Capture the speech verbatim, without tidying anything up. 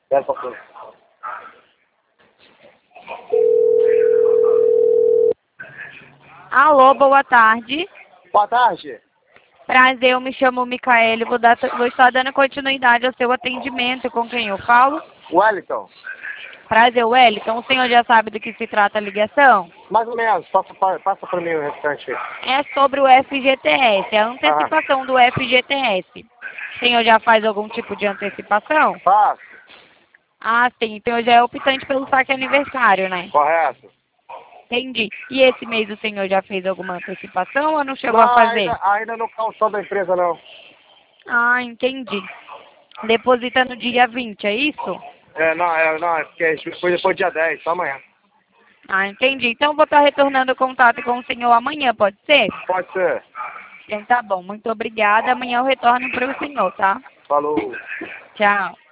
Espera pra frente. Alô, boa tarde. Boa tarde. Prazer, eu me chamo Micaele. Vou, dar, vou estar dando continuidade ao seu atendimento. Com quem eu falo? Wellington. Prazer, Wellington. O senhor já sabe do que se trata a ligação? Mais ou menos. Passa, passa para mim o restante. É sobre o F G T S, a antecipação ah. do F G T S. O senhor já faz algum tipo de antecipação? Faço. Ah, sim. Então já é optante pelo saque aniversário, né? Correto. Entendi. E esse mês o senhor já fez alguma antecipação ou não chegou não, a fazer? Ainda, ainda não calçou da empresa, não. Ah, entendi. Deposita no dia vinte, é isso? É, não, é, não, é porque foi depois do dia dez, só amanhã. Ah, entendi. Então vou estar retornando o contato com o senhor amanhã, pode ser? Pode ser. Então tá bom. Muito obrigada. Amanhã eu retorno para o senhor, tá? Falou. Tchau.